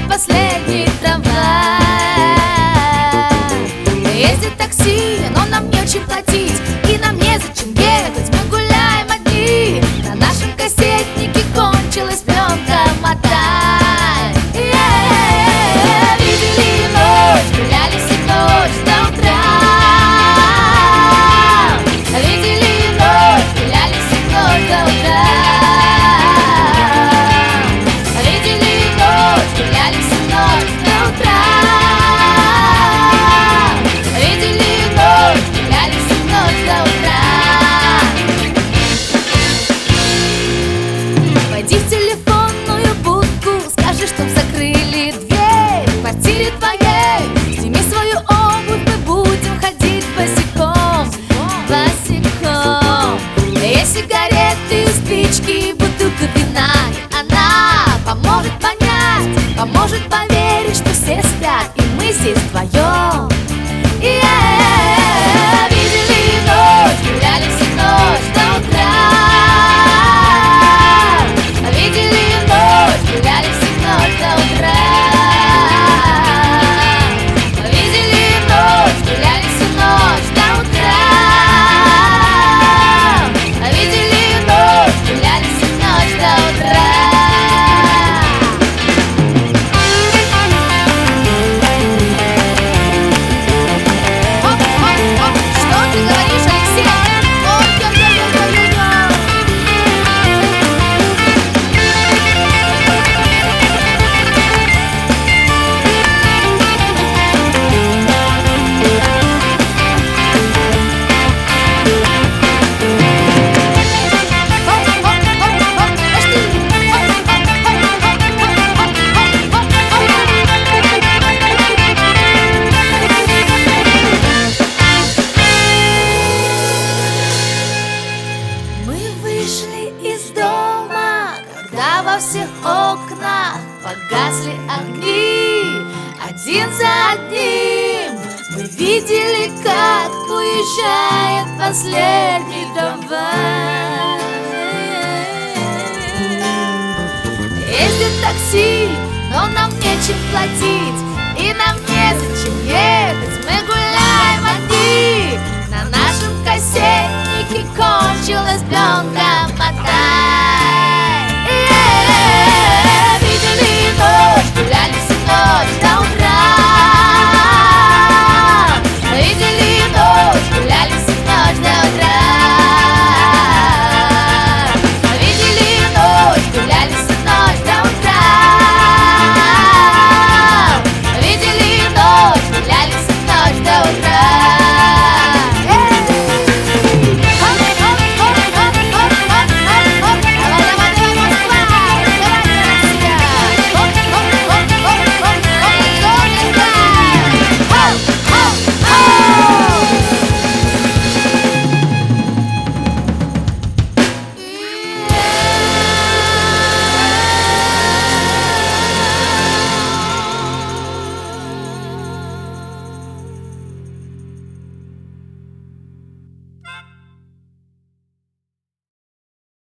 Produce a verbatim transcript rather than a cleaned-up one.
уезжает последний трамвай. Ездит такси, но нам нечем платить, и нам незачем ехать, мы гуляем одни. На нашем кассетнике кончилась пленка, мотай. Yeah. Видели ночь, гуляли всю ночь до утра. Видели ночь, гуляли всю ночь до утра. Видели ночь, гуляли всю ночь до утра. Видели ночь, гуляли всю ночь до утра. Войди в телефонную будку, скажи, чтоб закрыли дверь в квартире твоей. Сними свою обувь, мы будем ходить босиком, босиком. Есть сигареты, спички, бутылка вина, и она поможет понять, поможет поверить, что все спят, и мы здесь вдвоем. Yeah. Видели ночь, гуляли всю ночь до утра. Видели ночь, гуляли всю ночь до утра. Видели ночь, гуляли всю ночь до утра. Видели ночь, гуляли всю ночь до утра. Что ты говоришь, Алексей? Мы вышли из дома, когда во всех окнах погасли огни. Один за одним мы видели, как уезжает последний трамвай. Ездит такси, но нам нечем платить,